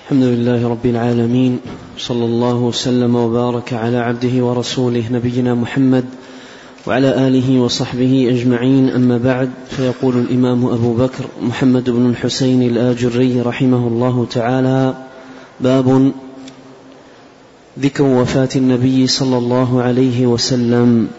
الحمد لله رب العالمين، صلى الله وسلم وبارك على عبده ورسوله نبينا محمد وعلى آله وصحبه أجمعين. أما بعد، فيقول الإمام أبو بكر محمد بن الحسين الآجري رحمه الله تعالى: باب ذكر وفاة النبي صلى الله عليه وسلم.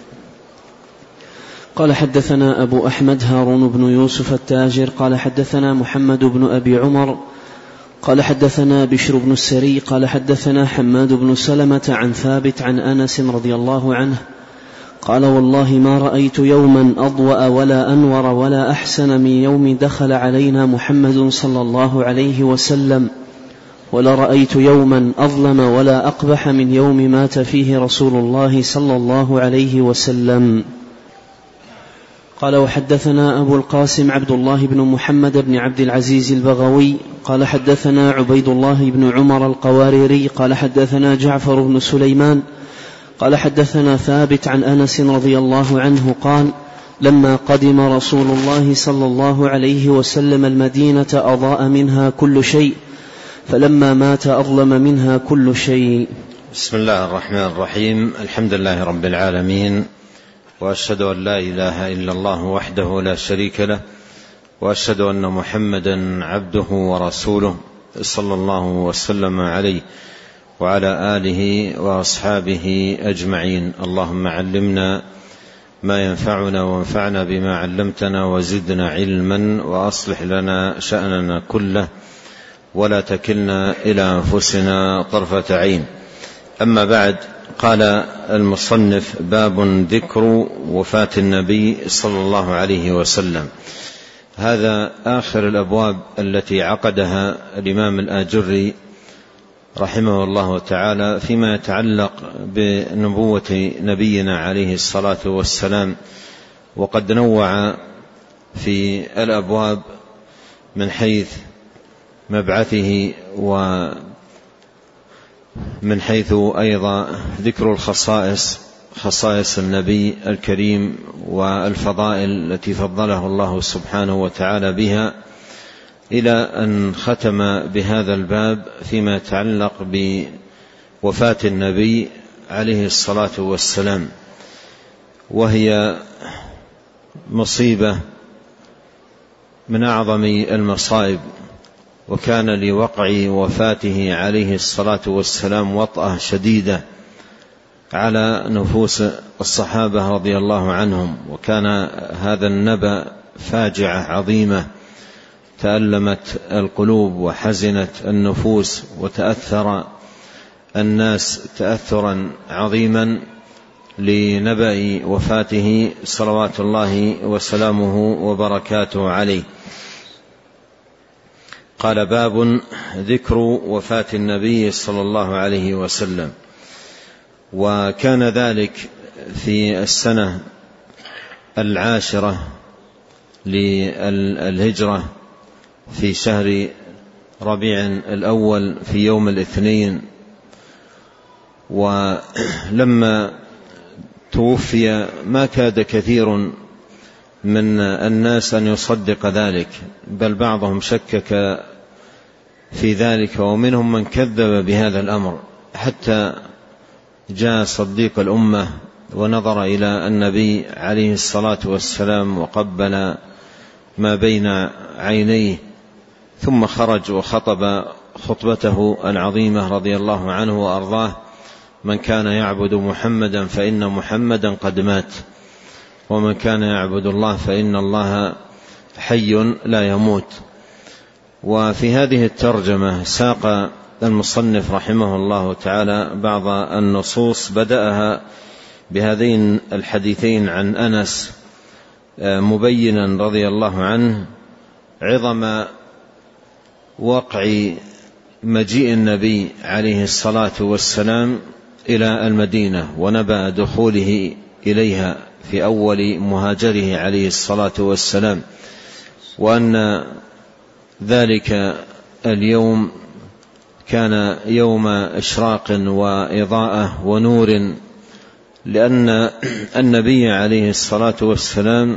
قال: حدثنا أبو أحمد هارون بن يوسف التاجر قال حدثنا محمد بن أبي عمر قال حدثنا بشر بن السري قال حدثنا حماد بن سلمة عن ثابت عن أنس رضي الله عنه قال: والله ما رأيت يوما أضوأ ولا أنور ولا أحسن من يوم دخل علينا محمد صلى الله عليه وسلم، ولا رأيت يوما أظلم ولا أقبح من يوم مات فيه رسول الله صلى الله عليه وسلم. قال: وحدثنا أبو القاسم عبد الله بن محمد بن عبد العزيز البغوي قال حدثنا عبيد الله بن عمر القواريري قال حدثنا جعفر بن سليمان قال حدثنا ثابت عن أنس رضي الله عنه قال: لما قدم رسول الله صلى الله عليه وسلم المدينة أضاء منها كل شيء، فلما مات أظلم منها كل شيء. بسم الله الرحمن الرحيم. الحمد لله رب العالمين، وأشهد أن لا إله إلا الله وحده لا شريك له، وأشهد أن محمدا عبده ورسوله صلى الله وسلم عليه وعلى آله وأصحابه أجمعين. اللهم علمنا ما ينفعنا وانفعنا بما علمتنا وزدنا علما، وأصلح لنا شأننا كله ولا تكلنا إلى أنفسنا طرفة عين. أما بعد، قال المصنف: باب ذكر وفاة النبي صلى الله عليه وسلم. هذا آخر الأبواب التي عقدها الإمام الآجري رحمه الله تعالى فيما يتعلق بنبوة نبينا عليه الصلاة والسلام، وقد نوع في الأبواب من حيث مبعثه ومن حيث أيضا ذكر الخصائص، خصائص النبي الكريم والفضائل التي فضله الله سبحانه وتعالى بها، إلى أن ختم بهذا الباب فيما يتعلق بوفاة النبي عليه الصلاة والسلام، وهي مصيبة من أعظم المصائب، وكان لوقع وفاته عليه الصلاة والسلام وطأة شديدة على نفوس الصحابة رضي الله عنهم، وكان هذا النبأ فاجعة عظيمة تألمت القلوب وحزنت النفوس، وتأثر الناس تأثرا عظيما لنبأ وفاته صلوات الله وسلامه وبركاته عليه. قال: باب ذكر وفاة النبي صلى الله عليه وسلم. وكان ذلك في السنة 10 للهجرة في شهر ربيع الأول في يوم الاثنين. ولما توفي ما كاد كثير من الناس أن يصدق ذلك، بل بعضهم شكك في ذلك، ومنهم من كذب بهذا الأمر، حتى جاء صديق الأمة ونظر إلى النبي عليه الصلاة والسلام وقبل ما بين عينيه، ثم خرج وخطب خطبته العظيمة رضي الله عنه وأرضاه: من كان يعبد محمدا فإن محمدا قد مات، ومن كان يعبد الله فإن الله حي لا يموت. وفي هذه الترجمة ساق المصنف رحمه الله تعالى بعض النصوص، بدأها بهذين الحديثين عن أنس، مبينا رضي الله عنه عظم وقع مجيء النبي عليه الصلاة والسلام إلى المدينة ونبأ دخوله إليها في أول مهاجره عليه الصلاة والسلام، وأن ذلك اليوم كان يوم إشراق وإضاءة ونور، لأن النبي عليه الصلاة والسلام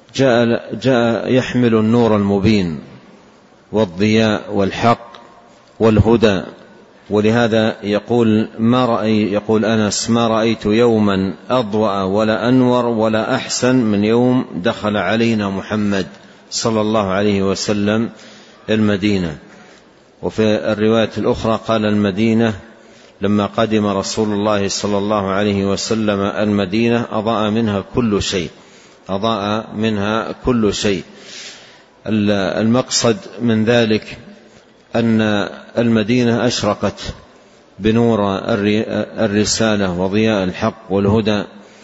جاء يحمل النور المبين والضياء والحق والهدى. ولهذا يقول أنس: ما رأيت يوما أضوأ ولا أنور ولا أحسن من يوم دخل علينا محمد صلى الله عليه وسلم المدينة. وفي الرواية الأخرى قال: المدينة لما قدم رسول الله صلى الله عليه وسلم المدينة أضاء منها كل شيء. المقصد من ذلك أن المدينة أشرقت بنور الرسالة وضياء الحق والهدى،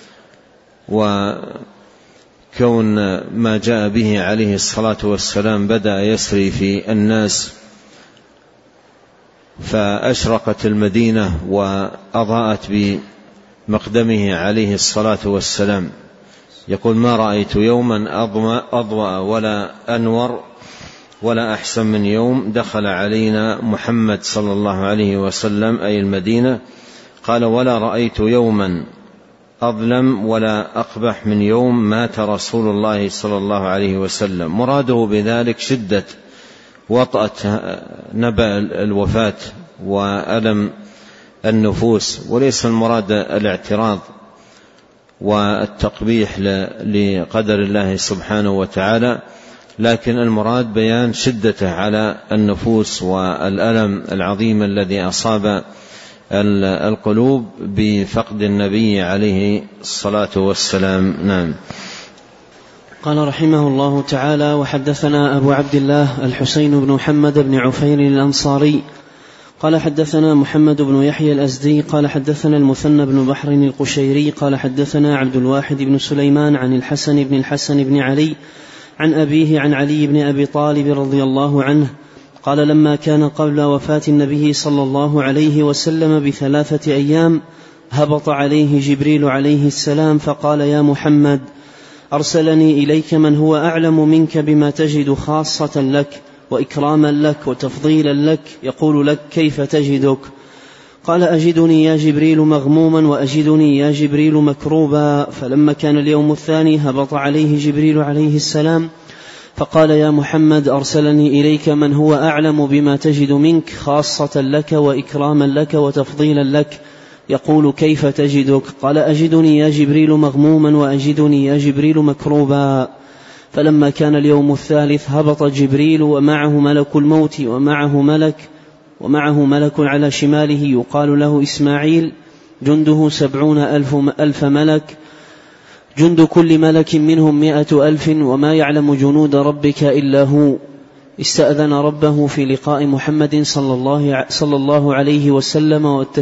وكون ما جاء به عليه الصلاة والسلام بدأ يسري في الناس، فأشرقت المدينة وأضاءت بمقدمه عليه الصلاة والسلام. يقول: ما رأيت يوما أضوأ ولا أنور ولا أحسن من يوم دخل علينا محمد صلى الله عليه وسلم، أي المدينة. قال: ولا رأيت يوما أظلم ولا أقبح من يوم مات رسول الله صلى الله عليه وسلم. مراده بذلك شدة وطأة نبأ الوفاة وألم النفوس، وليس المراد الاعتراض والتقبيح لقدر الله سبحانه وتعالى، لكن المراد بيان شدته على النفوس والألم العظيم الذي أصاب القلوب بفقد النبي عليه الصلاة والسلام. نعم. قال رحمه الله تعالى: وحدثنا أبو عبد الله الحسين بن محمد بن عفير الأنصاري قال حدثنا محمد بن يحيى الأزدي قال حدثنا المثنى بن بحر القشيري قال حدثنا عبد الواحد بن سليمان عن الحسن بن علي عن أبيه عن علي بن أبي طالب رضي الله عنه قال: لما كان قبل وفاة النبي صلى الله عليه وسلم ب3 أيام هبط عليه جبريل عليه السلام فقال: يا محمد، أرسلني إليك من هو أعلم منك بما تجد خاصة لك وإكراما لك وتفضيلا لك، يقول لك: كيف تجدك؟ قال: أجدني يا جبريل مغموما وأجدني يا جبريل مكروبا. فلما كان اليوم الثاني هبط عليه جبريل عليه السلام فقال: يا محمد، أرسلني إليك من هو أعلم بما تجد منك خاصة لك وإكراما لك وتفضيلا لك، يقول: كيف تجدك؟ قال: أجدني يا جبريل مغموما وأجدني يا جبريل مكروبا. فلما كان اليوم الثالث هبط جبريل ومعه ملك الموت ومعه ملك على شماله يقال له إسماعيل، جنده 70,000 ملك، جند كل ملك منهم 100,000، وما يعلم جنود ربك إلا هو. استأذن ربه في لقاء محمد صلى الله عليه وسلم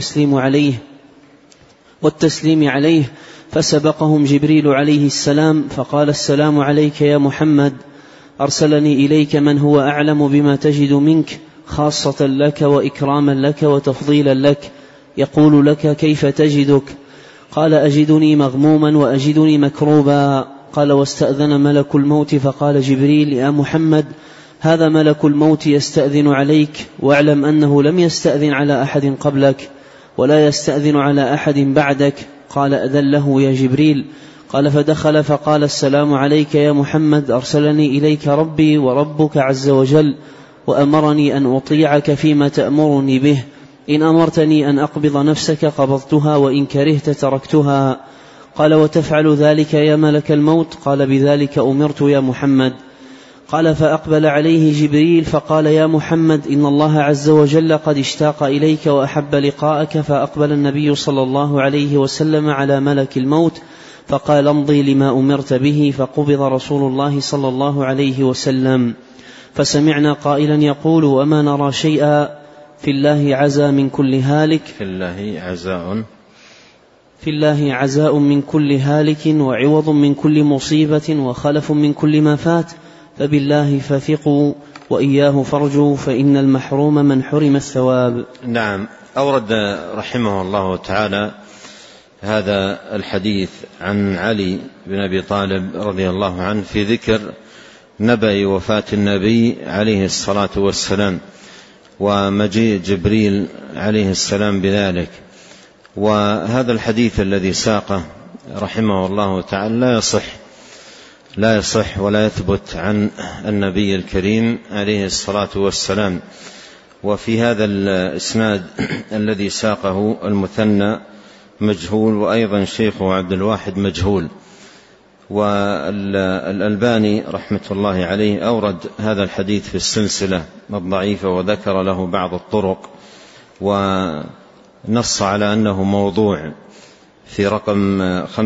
والتسليم عليه، فسبقهم جبريل عليه السلام فقال: السلام عليك يا محمد، أرسلني إليك من هو أعلم بما تجد منك خاصة لك وإكراما لك وتفضيلا لك، يقول لك: كيف تجدك؟ قال: أجدني مغموما وأجدني مكروبا. قال: واستأذن ملك الموت فقال جبريل: يا محمد، هذا ملك الموت يستأذن عليك، واعلم أنه لم يستأذن على أحد قبلك ولا يستأذن على أحد بعدك. قال: أذن له يا جبريل. قال: فدخل فقال: السلام عليك يا محمد، أرسلني إليك ربي وربك عز وجل وأمرني أن أطيعك فيما تأمرني به، إن أمرتني أن أقبض نفسك قبضتها وإن كرهت تركتها. قال: وتفعل ذلك يا ملك الموت؟ قال: بذلك أمرت يا محمد. قال: فأقبل عليه جبريل فقال: يا محمد، إن الله عز وجل قد اشتاق إليك وأحب لقاءك. فأقبل النبي صلى الله عليه وسلم على ملك الموت فقال: امضي لما أمرت به. فقبض رسول الله صلى الله عليه وسلم، فسمعنا قائلا يقول: وما نرى شيئا في الله عزاء من كل هالك، في الله عزاء من كل هالك وعوض من كل مصيبة وخلف من كل ما فات، فبالله فثقوا وإياه فارجوا، فإن المحروم من حرم الثواب. نعم. أورد رحمه الله تعالى هذا الحديث عن علي بن أبي طالب رضي الله عنه في ذكر نبأ وفاة النبي عليه الصلاة والسلام ومجيء جبريل عليه السلام بذلك. وهذا الحديث الذي ساقه رحمه الله تعالى لا يصح ولا يثبت عن النبي الكريم عليه الصلاة والسلام، وفي هذا الإسناد الذي ساقه المثنى مجهول، وأيضا شيخه عبد الواحد مجهول. والألباني رحمة الله عليه أورد هذا الحديث في السلسلة الضعيفة وذكر له بعض الطرق، ونص على أنه موضوع في رقم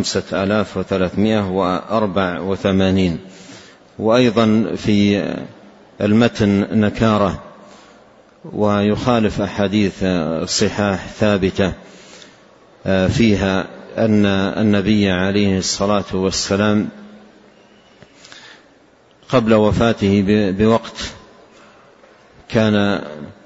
5384. وأيضا في المتن نكارة، ويخالف أحاديث صحاح ثابتة فيها أن النبي عليه الصلاة والسلام قبل وفاته بوقت كان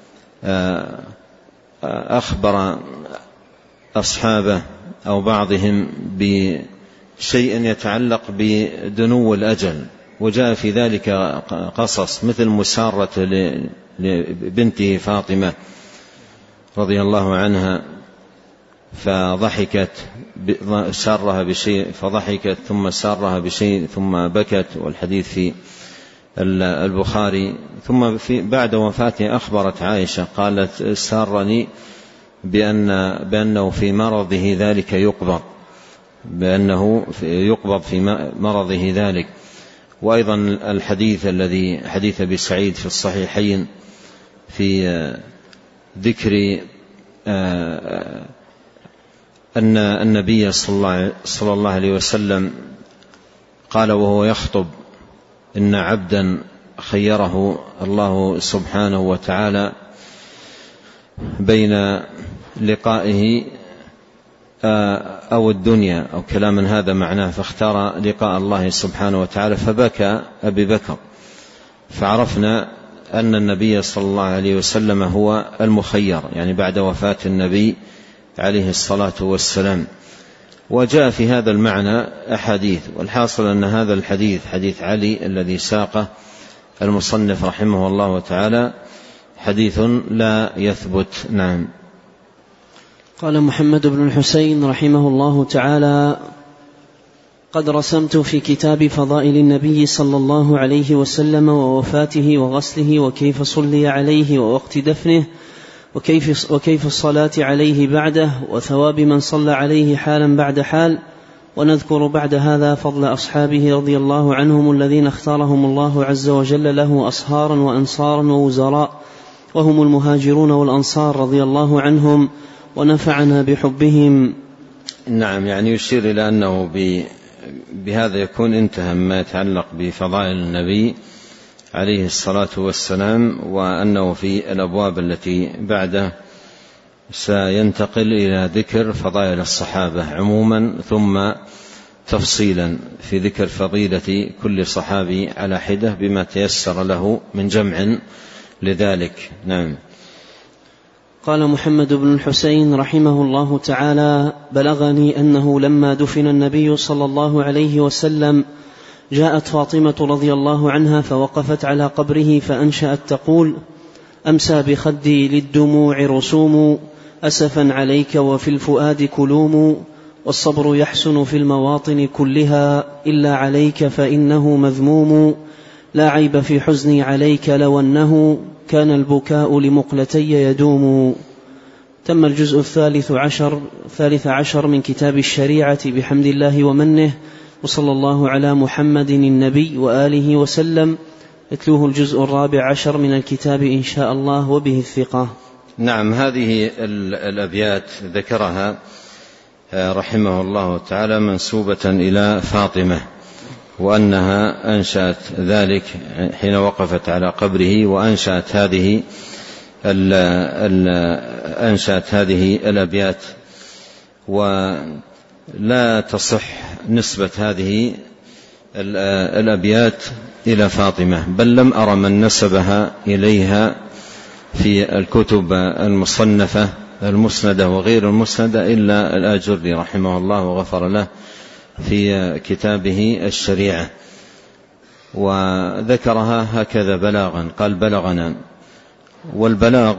أخبر أصحابه أو بعضهم بشيء يتعلق بدنو الأجل، وجاء في ذلك قصص مثل مسارة لبنته فاطمة رضي الله عنها، فضحكت سارها بشيء فضحكت، ثم سارها بشيء ثم بكت، والحديث في البخاري. ثم بعد وفاته أخبرت عائشة قالت سارني بأنه في مرضه ذلك يقبض، بأنه يقبض في مرضه ذلك. وأيضا الحديث الذي حديث أبي سعيد في الصحيحين في ذكر أن النبي صلى الله عليه وسلم قال وهو يخطب: إن عبدا خيره الله سبحانه وتعالى بين لقائه أو الدنيا أو كلاما هذا معناه، فاختار لقاء الله سبحانه وتعالى فبكى أبي بكر، فعرفنا أن النبي صلى الله عليه وسلم هو المخير، يعني بعد وفاة النبي عليه الصلاة والسلام. وجاء في هذا المعنى أحاديث، والحاصل أن هذا الحديث حديث علي الذي ساقه المصنف رحمه الله تعالى حديث لا يثبت. نعم. قال محمد بن الحسين رحمه الله تعالى: قد رسمت في كتاب فضائل النبي صلى الله عليه وسلم ووفاته وغسله وكيف صلي عليه ووقت دفنه وكيف الصلاة عليه بعده وثواب من صلى عليه حالا بعد حال، ونذكر بعد هذا فضل أصحابه رضي الله عنهم الذين اختارهم الله عز وجل له أصهارا وأنصارا ووزراء، وهم المهاجرون والأنصار رضي الله عنهم، ونفعنا بحبهم. نعم، يعني يشير إلى أنه بهذا يكون انتهى ما يتعلق بفضائل النبي عليه الصلاة والسلام، وأنه في الأبواب التي بعده سينتقل إلى ذكر فضائل الصحابة عموما، ثم تفصيلا في ذكر فضيلة كل صحابي على حدة بما تيسر له من جمع لذلك. نعم. قال محمد بن الحسين رحمه الله تعالى: بلغني أنه لما دفن النبي صلى الله عليه وسلم جاءت فاطمة رضي الله عنها فوقفت على قبره فأنشأت تقول: أمسى بخدي للدموع رسوم، أسفا عليك وفي الفؤاد كلوم، والصبر يحسن في المواطن كلها إلا عليك فإنه مذموم، لا عيب في حزني عليك لو أنه كان البكاء لمقلتي يدوم. تم الجزء الثالث عشر من كتاب الشريعة بحمد الله ومنه، وصلى الله على محمد النبي وآله وسلم. يتلوه الجزء 14 من الكتاب إن شاء الله وبه الثقة. نعم، هذه الأبيات ذكرها رحمه الله تعالى منسوبة إلى فاطمة، وأنها أنشأت ذلك حين وقفت على قبره، وأنشأت هذه الأبيات، ولا تصح نسبة هذه الأبيات إلى فاطمة، بل لم أرى من نسبها إليها في الكتب المصنفة المسندة وغير المسندة إلا الآجري رحمه الله وغفر له في كتابه الشريعة، وذكرها هكذا بلاغا، قال: بلغنا. والبلاغ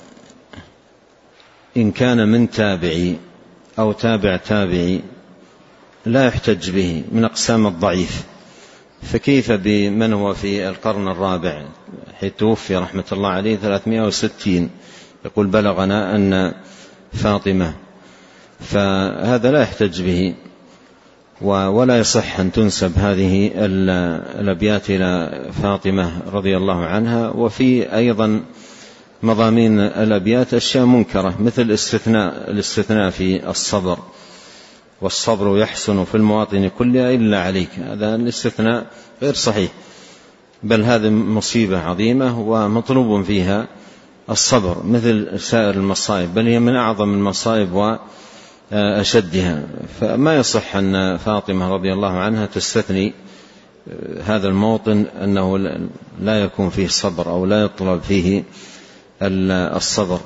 إن كان من تابعي أو تابع تابعي لا يحتج به، من أقسام الضعيف، فكيف بمن هو في القرن الرابع حيث توفي رحمة الله عليه 360؟ يقول بلغنا أن فاطمة، فهذا لا يحتج به، ولا يصح أن تنسب هذه الأبيات إلى فاطمة رضي الله عنها. وفي أيضا مضامين الأبيات أشياء منكرة، مثل الاستثناء في الصبر، والصبر يحسن في المواطن كلها إلا عليك. هذا الاستثناء غير صحيح، بل هذه مصيبة عظيمة ومطلوب فيها الصبر مثل سائر المصائب، بل هي من أعظم المصائب وأشدها. فما يصح أن فاطمة رضي الله عنها تستثني هذا الموطن أنه لا يكون فيه صبر أو لا يطلب فيه الصبر.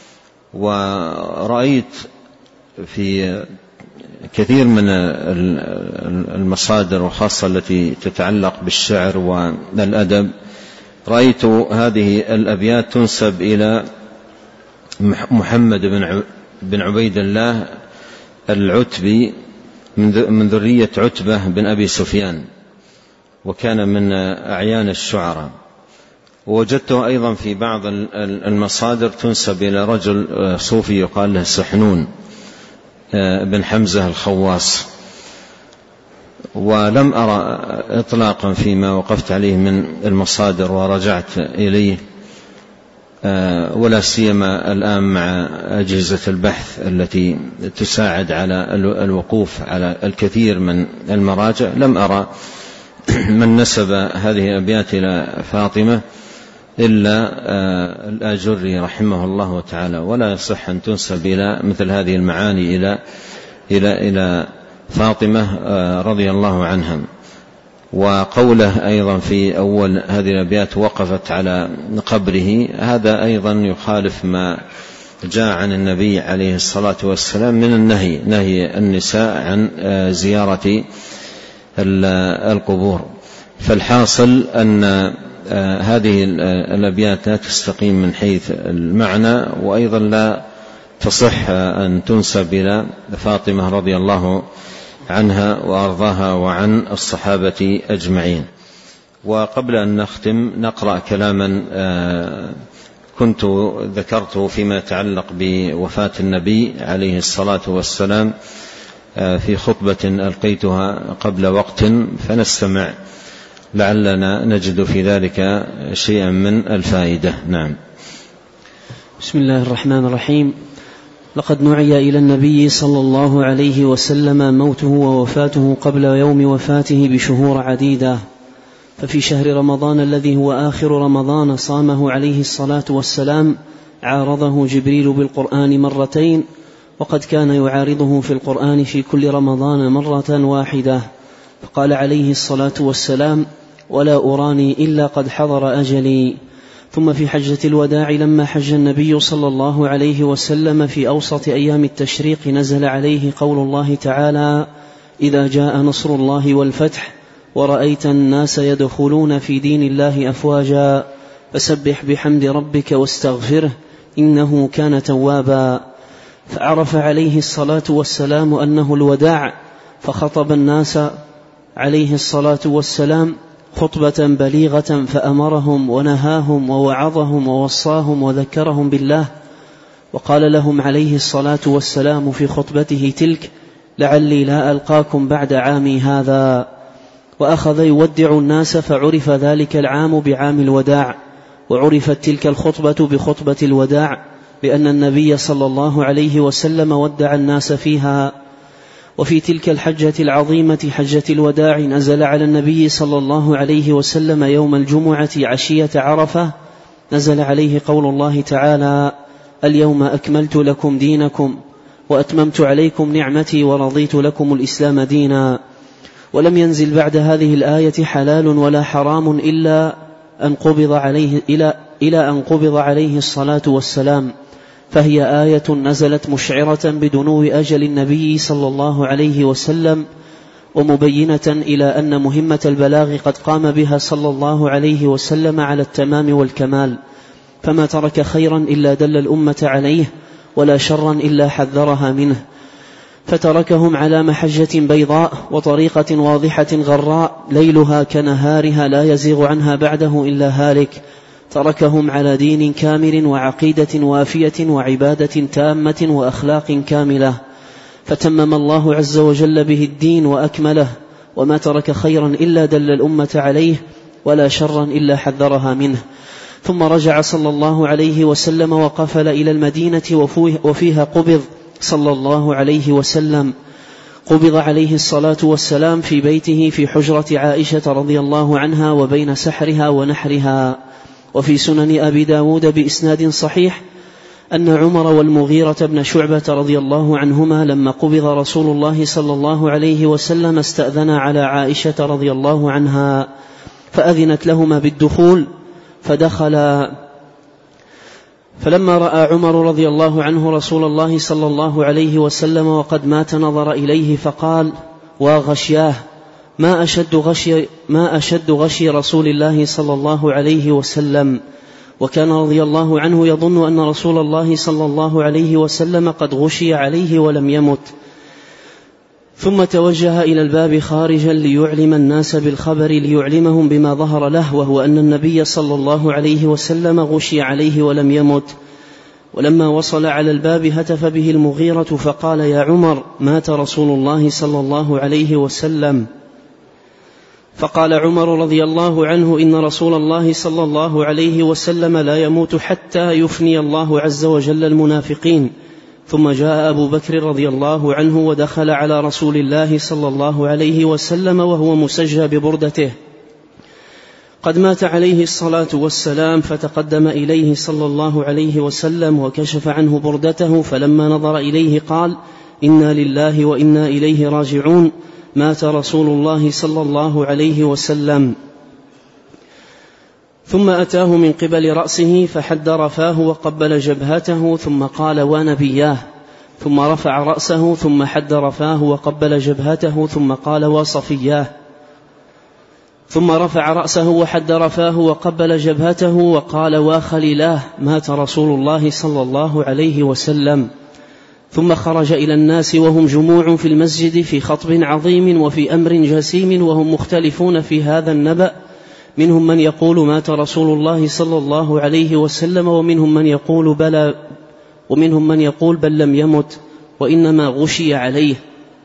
ورأيت في كثير من المصادر وخاصة التي تتعلق بالشعر والأدب، رأيت هذه الأبيات تنسب إلى محمد بن عبيد الله العتبي من ذرية عتبة بن أبي سفيان، وكان من أعيان الشعراء. ووجدته أيضا في بعض المصادر تنسب إلى رجل صوفي يقال له سحنون بن حمزة الخواص، ولم أرى إطلاقا فيما وقفت عليه من المصادر ورجعت إليه، ولا سيما الآن مع أجهزة البحث التي تساعد على الوقوف على الكثير من المراجع، لم أرى من نسب هذه الأبيات إلى فاطمة إلا الآجري رحمه الله تعالى. ولا يصح أن تنسب إلى مثل هذه المعاني إلى فاطمة رضي الله عنها. وقوله أيضا في أول هذه الأبيات وقفت على قبره، هذا أيضا يخالف ما جاء عن النبي عليه الصلاة والسلام من نهي النساء عن زيارة القبور. فالحاصل أن هذه الأبيات لا تستقيم من حيث المعنى، وأيضا لا تصح أن تنسب إلى فاطمة رضي الله عنها وأرضاها وعن الصحابة أجمعين. وقبل أن نختم نقرأ كلاما كنت ذكرته فيما يتعلق بوفاة النبي عليه الصلاة والسلام في خطبة ألقيتها قبل وقت، فنستمع لعلنا نجد في ذلك شيئا من الفائدة. نعم. بسم الله الرحمن الرحيم. لقد نعي إلى النبي صلى الله عليه وسلم موته ووفاته قبل يوم وفاته بشهور عديدة، ففي شهر رمضان الذي هو آخر رمضان صامه عليه الصلاة والسلام عارضه جبريل بالقرآن مرتين، وقد كان يعارضه في القرآن في كل رمضان مرة واحدة، فقال عليه الصلاة والسلام: ولا أراني إلا قد حضر أجلي. ثم في حجة الوداع لما حج النبي صلى الله عليه وسلم في أوسط أيام التشريق نزل عليه قول الله تعالى: إذا جاء نصر الله والفتح ورأيت الناس يدخلون في دين الله أفواجا فسبح بحمد ربك واستغفره إنه كان توابا. فعرف عليه الصلاة والسلام أنه الوداع، فخطب الناس عليه الصلاة والسلام خطبة بليغة، فأمرهم ونهاهم ووعظهم ووصاهم وذكرهم بالله، وقال لهم عليه الصلاة والسلام في خطبته تلك: لعلي لا ألقاكم بعد عامي هذا. وأخذ يودع الناس، فعرف ذلك العام بعام الوداع، وعرفت تلك الخطبة بخطبة الوداع، بأن النبي صلى الله عليه وسلم ودع الناس فيها. وفي تلك الحجة العظيمة حجة الوداع نزل على النبي صلى الله عليه وسلم يوم الجمعة عشية عرفة، نزل عليه قول الله تعالى: اليوم أكملت لكم دينكم وأتممت عليكم نعمتي ورضيت لكم الإسلام دينا. ولم ينزل بعد هذه الآية حلال ولا حرام إلا أن قبض عليه الصلاة والسلام، فهي آية نزلت مشعرة بدنو أجل النبي صلى الله عليه وسلم، ومبينة إلى أن مهمة البلاغ قد قام بها صلى الله عليه وسلم على التمام والكمال، فما ترك خيرا إلا دل الأمة عليه، ولا شرا إلا حذرها منه. فتركهم على محجة بيضاء وطريقة واضحة غراء ليلها كنهارها لا يزيغ عنها بعده إلا هالك. تركهم على دين كامل وعقيدة وافية وعبادة تامة وأخلاق كاملة، فتمم الله عز وجل به الدين وأكمله، وما ترك خيرا إلا دل الأمة عليه، ولا شرا إلا حذرها منه. ثم رجع صلى الله عليه وسلم وقفل إلى المدينة وفيها قبض صلى الله عليه وسلم. قبض عليه الصلاة والسلام في بيته في حجرة عائشة رضي الله عنها وبين سحرها ونحرها. وفي سنن أبي داود بإسناد صحيح أن عمر والمغيرة بن شعبة رضي الله عنهما لما قبض رسول الله صلى الله عليه وسلم استأذنا على عائشة رضي الله عنها فأذنت لهما بالدخول فدخلا. فلما رأى عمر رضي الله عنه رسول الله صلى الله عليه وسلم وقد مات نظر إليه فقال: وغشياه، ما أشد غشي رسول الله صلى الله عليه وسلم. وكان رضي الله عنه يظن أن رسول الله صلى الله عليه وسلم قد غشي عليه ولم يمت. ثم توجه إلى الباب خارجا ليعلم الناس بالخبر ليعلمهم بما ظهر له، وهو أن النبي صلى الله عليه وسلم غشي عليه ولم يمت. ولما وصل على الباب هتف به المغيرة فقال: يا عمر، مات رسول الله صلى الله عليه وسلم. فقال عمر رضي الله عنه: إن رسول الله صلى الله عليه وسلم لا يموت حتى يفني الله عز وجل المنافقين. ثم جاء أبو بكر رضي الله عنه ودخل على رسول الله صلى الله عليه وسلم وهو مسجى ببردته قد مات عليه الصلاة والسلام، فتقدم إليه صلى الله عليه وسلم وكشف عنه بردته، فلما نظر إليه قال: إنا لله وإنا إليه راجعون، مات رسول الله صلى الله عليه وسلم. ثم أتاه من قبل رأسه فحدر فاه وقبل جبهته ثم قال: ونبياه. ثم رفع رأسه ثم حدر فاه وقبل جبهته ثم قال: وصفياه. ثم رفع رأسه وحدر فاه وقبل جبهته وقال: وخليلاه، مات رسول الله صلى الله عليه وسلم. ثم خرج إلى الناس وهم جموع في المسجد في خطب عظيم وفي أمر جسيم وهم مختلفون في هذا النبأ، منهم من يقول مات رسول الله صلى الله عليه وسلم، ومنهم من يقول بل لم يمت وإنما غشي عليه.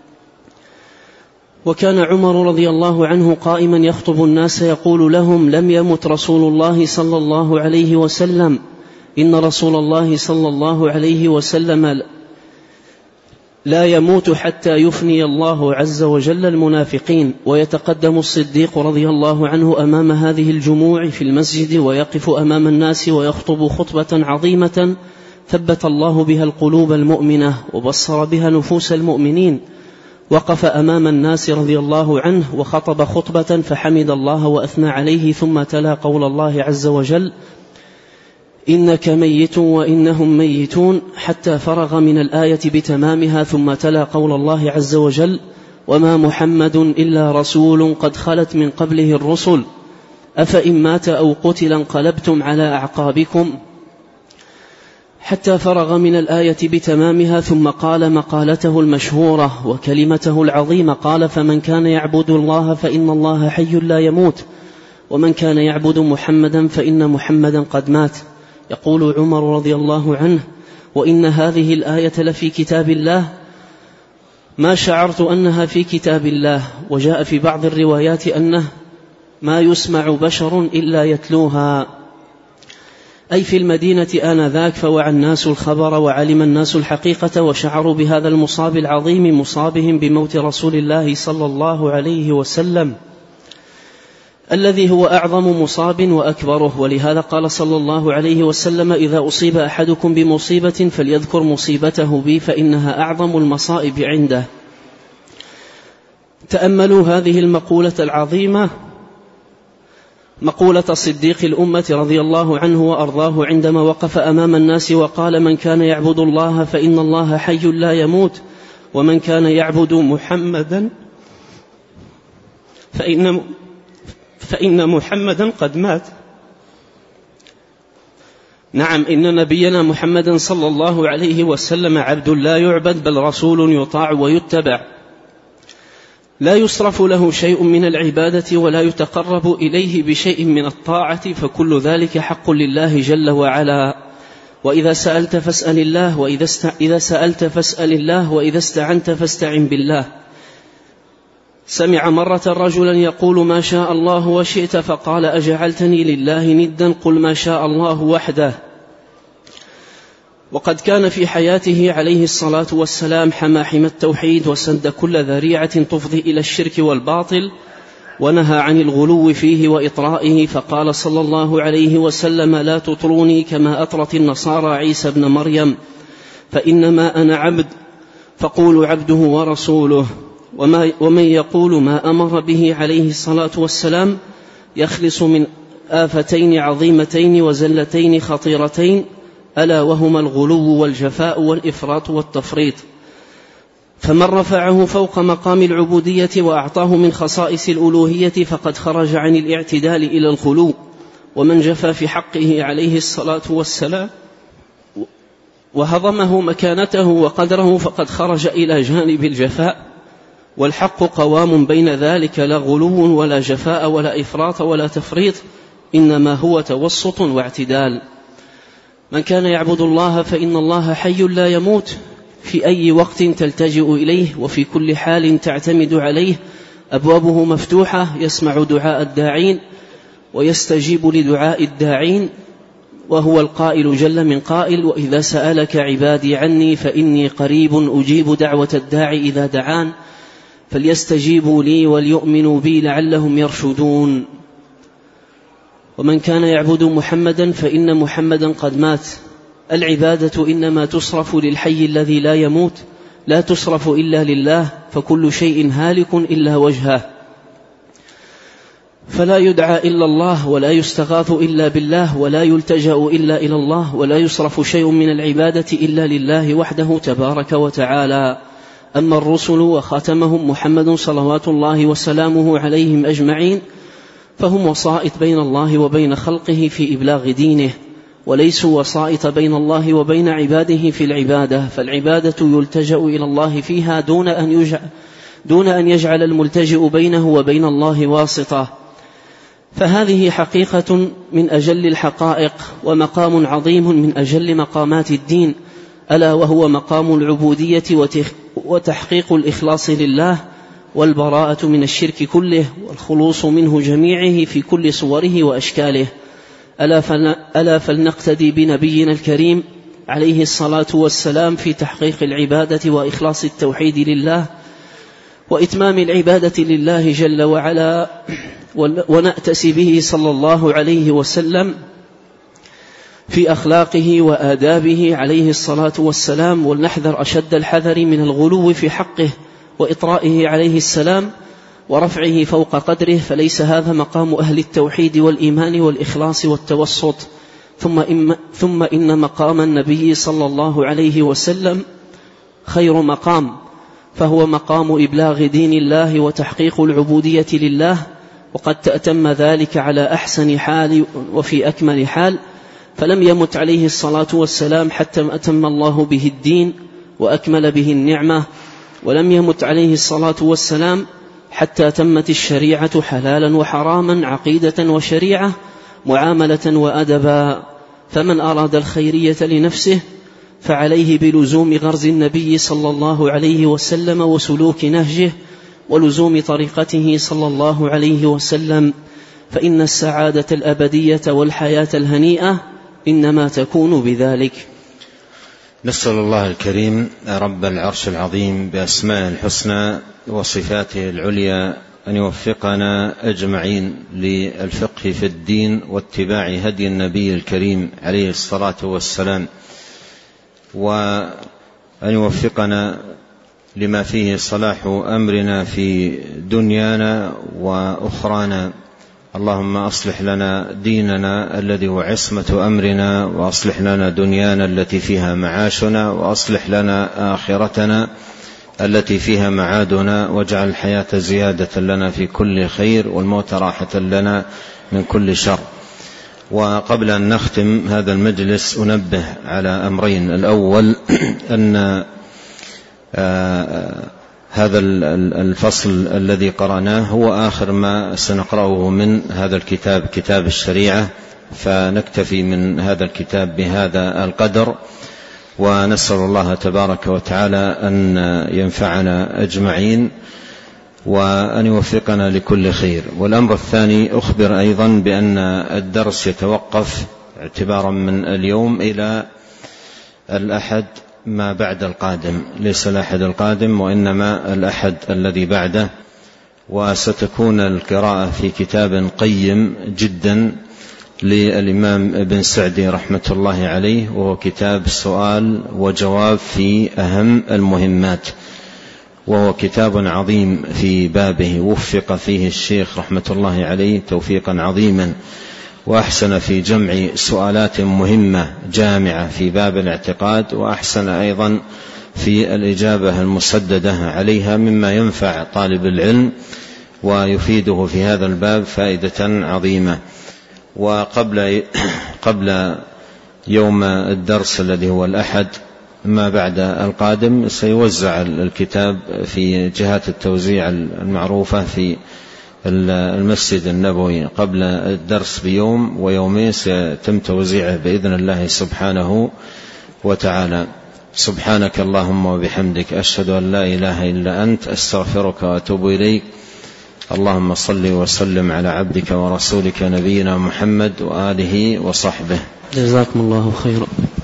وكان عمر رضي الله عنه قائما يخطب الناس يقول لهم: لم يمت رسول الله صلى الله عليه وسلم، إن رسول الله صلى الله عليه وسلم لا يموت حتى يفني الله عز وجل المنافقين. ويتقدم الصديق رضي الله عنه أمام هذه الجموع في المسجد ويقف أمام الناس ويخطب خطبة عظيمة ثبت الله بها القلوب المؤمنة وبصر بها نفوس المؤمنين. وقف أمام الناس رضي الله عنه وخطب خطبة فحمد الله وأثنى عليه، ثم تلا قول الله عز وجل: إنك ميت وإنهم ميتون، حتى فرغ من الآية بتمامها، ثم تلا قول الله عز وجل: وما محمد إلا رسول قد خلت من قبله الرسل أفإن مات أو قتل انقلبتم على أعقابكم، حتى فرغ من الآية بتمامها. ثم قال مقالته المشهورة وكلمته العظيمة، قال: فمن كان يعبد الله فإن الله حي لا يموت، ومن كان يعبد محمدا فإن محمدا قد مات. يقول عمر رضي الله عنه: وإن هذه الآية لفي كتاب الله، ما شعرت أنها في كتاب الله. وجاء في بعض الروايات أنه ما يسمع بشر إلا يتلوها، أي في المدينة آنذاك. فوعى الناس الخبر وعلم الناس الحقيقة وشعروا بهذا المصاب العظيم، مصابهم بموت رسول الله صلى الله عليه وسلم، الذي هو أعظم مصاب وأكبره. ولهذا قال صلى الله عليه وسلم: إذا أصيب أحدكم بمصيبة فليذكر مصيبته بي فإنها أعظم المصائب عنده. تأملوا هذه المقولة العظيمة، مقولة صديق الأمة رضي الله عنه وأرضاه، عندما وقف أمام الناس وقال: من كان يعبد الله فإن الله حي لا يموت، ومن كان يعبد محمدا فإن محمدا قد مات. نعم، إن نبينا محمدا صلى الله عليه وسلم عبد لا يعبد بل رسول يطاع ويتبع، لا يصرف له شيء من العبادة ولا يتقرب إليه بشيء من الطاعة، فكل ذلك حق لله جل وعلا. وإذا سألت فاسأل الله، وإذا سألت فاسأل الله، وإذا استعنت فاستعن بالله. سمع مرة رجلا يقول ما شاء الله وشئت، فقال أجعلتني لله ندا؟ قل ما شاء الله وحده. وقد كان في حياته عليه الصلاة والسلام حمى حمى التوحيد وسد كل ذريعة تفضي إلى الشرك والباطل، ونهى عن الغلو فيه وإطرائه، فقال صلى الله عليه وسلم لا تطروني كما أطرت النصارى عيسى ابن مريم، فإنما أنا عبد، فقولوا عبده ورسوله. ومن يقول ما أمر به عليه الصلاة والسلام يخلص من آفتين عظيمتين وزلتين خطيرتين، ألا وهما الغلو والجفاء والإفراط والتفريط. فمن رفعه فوق مقام العبودية وأعطاه من خصائص الألوهية فقد خرج عن الاعتدال إلى الغلو، ومن جفى في حقه عليه الصلاة والسلام وهضمه مكانته وقدره فقد خرج إلى جانب الجفاء. والحق قوام بين ذلك، لا غلو ولا جفاء ولا إفراط ولا تفريط، إنما هو توسط واعتدال. من كان يعبد الله فإن الله حي لا يموت، في أي وقت تلتجئ إليه وفي كل حال تعتمد عليه، أبوابه مفتوحة، يسمع دعاء الداعين ويستجيب لدعاء الداعين، وهو القائل جل من قائل وإذا سألك عبادي عني فإني قريب أجيب دعوة الداعي إذا دعان فليستجيبوا لي وليؤمنوا بي لعلهم يرشدون. ومن كان يعبد محمدا فإن محمدا قد مات. العبادة إنما تصرف للحي الذي لا يموت، لا تصرف إلا لله، فكل شيء هالك إلا وجهه، فلا يدعى إلا الله، ولا يستغاث إلا بالله، ولا يلتجأ إلا إلى الله، ولا يصرف شيء من العبادة إلا لله وحده تبارك وتعالى. أما الرسل وخاتمهم محمد صلوات الله وسلامه عليهم أجمعين فهم وسائط بين الله وبين خلقه في إبلاغ دينه، وليسوا وسائط بين الله وبين عباده في العبادة، فالعبادة يلتجأ إلى الله فيها دون أن يجعل الملتجئ بينه وبين الله واسطة. فهذه حقيقة من أجل الحقائق، ومقام عظيم من أجل مقامات الدين، ألا وهو مقام العبودية وتحقيق الإخلاص لله، والبراءة من الشرك كله، والخلوص منه جميعه في كل صوره وأشكاله. ألا فلنقتدي بنبينا الكريم عليه الصلاة والسلام في تحقيق العبادة وإخلاص التوحيد لله وإتمام العبادة لله جل وعلا، ونأتسي به صلى الله عليه وسلم في أخلاقه وآدابه عليه الصلاة والسلام، ولنحذر أشد الحذر من الغلو في حقه وإطرائه عليه السلام ورفعه فوق قدره، فليس هذا مقام أهل التوحيد والإيمان والإخلاص والتوسط. ثم إن مقام النبي صلى الله عليه وسلم خير مقام، فهو مقام إبلاغ دين الله وتحقيق العبودية لله، وقد تأتم ذلك على أحسن حال وفي أكمل حال، فلم يمت عليه الصلاة والسلام حتى أتم الله به الدين وأكمل به النعمة، ولم يمت عليه الصلاة والسلام حتى تمت الشريعة حلالا وحراما، عقيدة وشريعة، معاملة وأدبا. فمن أراد الخيرية لنفسه فعليه بلزوم غرز النبي صلى الله عليه وسلم وسلوك نهجه ولزوم طريقته صلى الله عليه وسلم، فإن السعادة الأبدية والحياة الهنيئة إنما تكون بذلك. نسأل الله الكريم رب العرش العظيم بأسماء الحسنى وصفاته العليا أن يوفقنا أجمعين للفقه في الدين واتباع هدي النبي الكريم عليه الصلاة والسلام، وأن يوفقنا لما فيه صلاح أمرنا في دنيانا وأخرانا. اللهم أصلح لنا ديننا الذي هو عصمة أمرنا، وأصلح لنا دنيانا التي فيها معاشنا، وأصلح لنا آخرتنا التي فيها معادنا، واجعل الحياة زيادة لنا في كل خير والموت راحة لنا من كل شر. وقبل أن نختم هذا المجلس أنبه على أمرين. الأول أن هذا الفصل الذي قرأناه هو آخر ما سنقرأه من هذا الكتاب، كتاب الشريعة، فنكتفي من هذا الكتاب بهذا القدر، ونسأل الله تبارك وتعالى أن ينفعنا أجمعين وأن يوفقنا لكل خير. والأمر الثاني أخبر أيضا بأن الدرس يتوقف اعتبارا من اليوم إلى الأحد ما بعد القادم، ليس الأحد القادم وإنما الأحد الذي بعده، وستكون القراءة في كتاب قيم جدا للإمام ابن سعدي رحمة الله عليه، وهو كتاب سؤال وجواب في أهم المهمات، وهو كتاب عظيم في بابه، وفق فيه الشيخ رحمة الله عليه توفيقا عظيما، وأحسن في جمع سؤالات مهمة جامعة في باب الاعتقاد، وأحسن أيضا في الإجابة المسددة عليها مما ينفع طالب العلم ويفيده في هذا الباب فائدة عظيمة. وقبل يوم الدرس الذي هو الأحد ما بعد القادم سيوزع الكتاب في جهات التوزيع المعروفة في المسجد النبوي قبل الدرس بيوم ويومين، سيتم توزيعه بإذن الله سبحانه وتعالى. سبحانك اللهم وبحمدك، أشهد أن لا إله إلا أنت، أستغفرك وأتوب إليك. اللهم صل وسلم على عبدك ورسولك نبينا محمد وآله وصحبه. جزاكم الله خيرا.